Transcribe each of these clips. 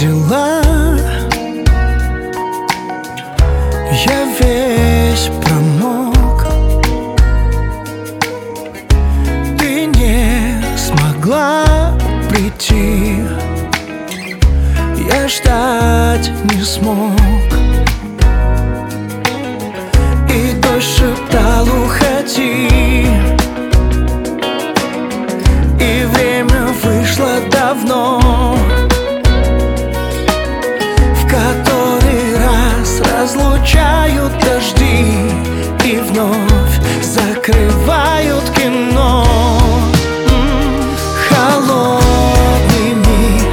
дела? Я весь промок. Ты не смогла прийти, я ждать не смог. И дождь шептал: уходи. И время вышло давно, в который раз разлучают дожди и вновь закрывают кино. Холодными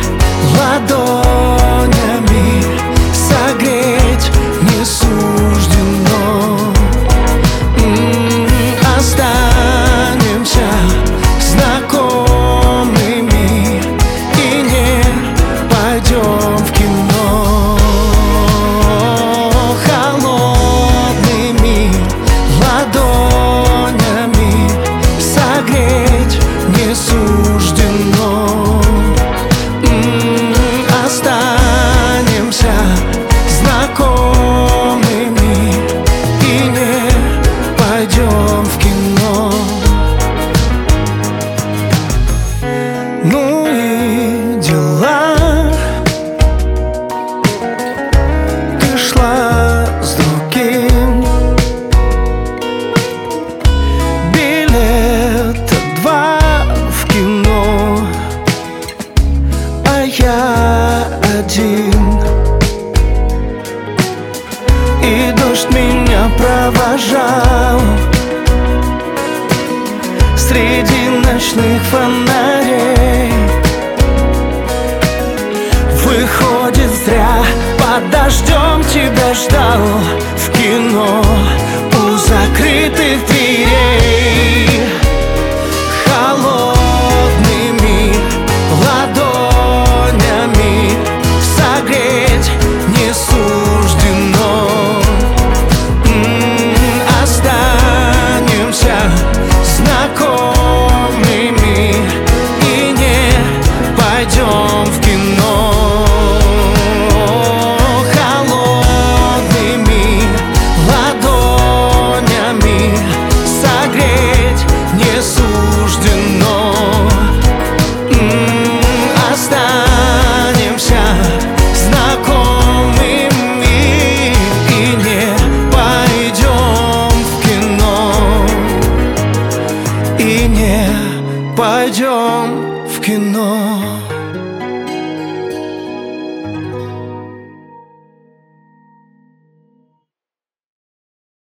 ладонями согреть не суждено. Останемся знакомыми и не пойдем в кино. Холодными ладонями согреть не суждено. Останемся знакомыми и не пойдем в кино. Ну и дела. Ты шла с другим, билета 2 в кино, а я один. И дождь меня провожал среди ночных фонарей. Выходит, зря под дождем тебя ждал в кино у закрытых дверей. Холодными ладонями согреть не суждено. Останемся знакомыми и не пойдем в кино. Холодными ладонями согреть не суждено. Останемся знакомыми и не пойдем в кино. И не пойдем в кино.